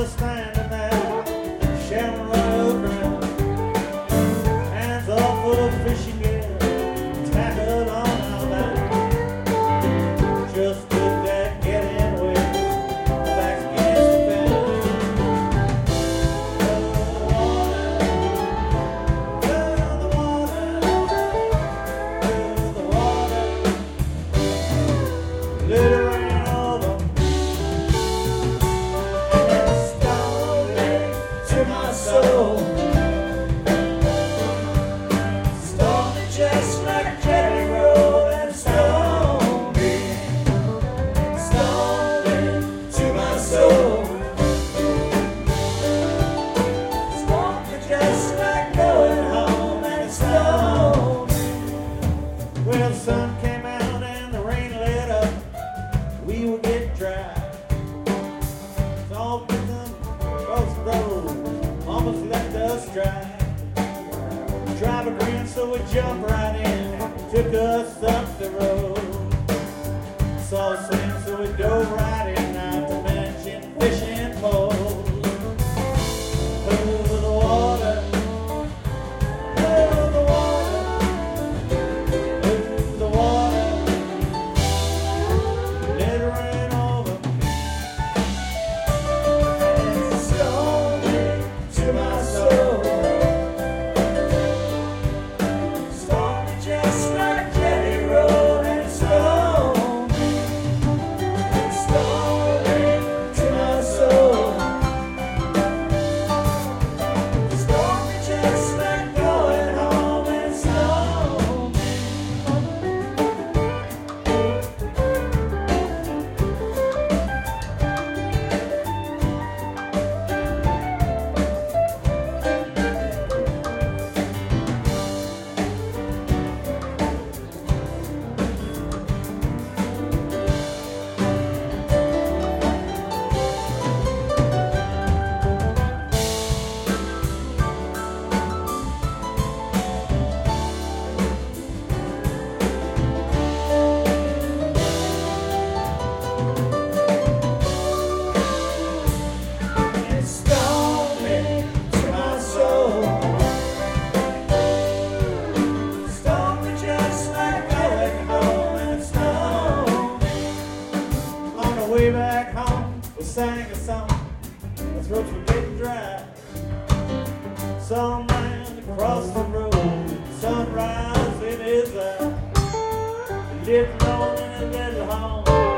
just standing there, shouting right around. Hands all full of fishing gear, tackled on our back. Just did that getting wet, back against the fence. Let it rain over, and it's storming to my soul. Storming just like Jerry Roll, and storming to my soul. Storming just like going home, and it's storming. Well, the sun came out and the rain let up. We would get dry. It's all business across the road, almost left us dry. The driver grinned, so we jumped right in, took us up the road. Saw a swim, so we dove right in, not to mention fishing poles. Over the water, over the water, over the water. Let it rain over, and it's storming to my soul. Storming just like Jerry Roll, and it's storming to my soul. Storming just like going home, and it's storming. It's storming to my soul. Storming just like going home, and it's storming. On the way back home, we sang a song. Our throats were getting dry. Some man across the road, sunrise in his eye. He lived alone in his little home.